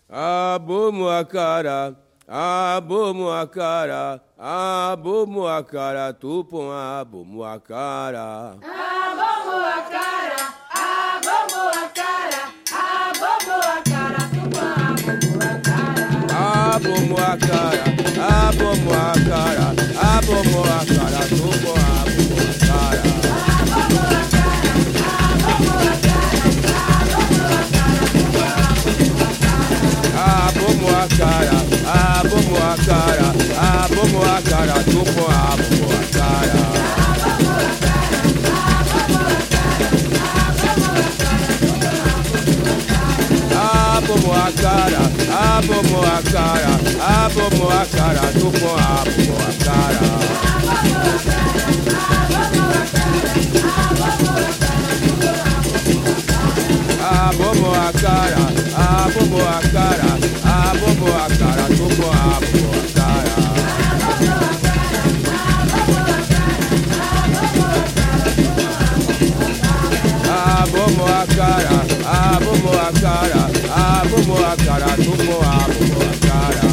abomo a cara, abomo a cara, abomo a cara, tupom abomo a cara. Abomo a cara, abomo a cara, abomo a cara, tupom abomo a cara. Abomo a cara, abomo a cara, abomo a cara, tupom abomo a cara. Abomo a cara, abomo a cara, abomo a cara, tupom abomo a cara. Abomo a cara, abomo a cara, abomo a cara, tupom abomo a cara. Abomo a cara, abomo a cara, abomo a cara, tupom abomo a cara. Abomo a cara, abomo a cara, abomo a cara, tupom abomo a cara.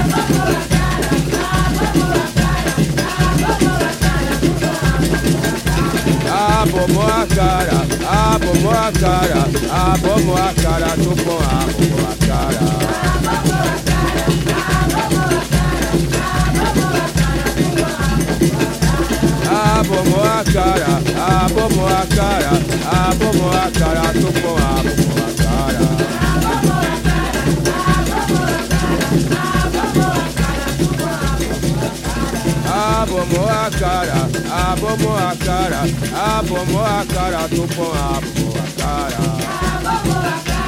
Abomo a cara, abomo a cara, abomo a cara, tupom abomo a cara. Abomo a cara, abomo a cara, abomo a cara, tupom abomo a cara. Abomo a cara, abomo a cara, abomo a cara, tupom abomo a cara.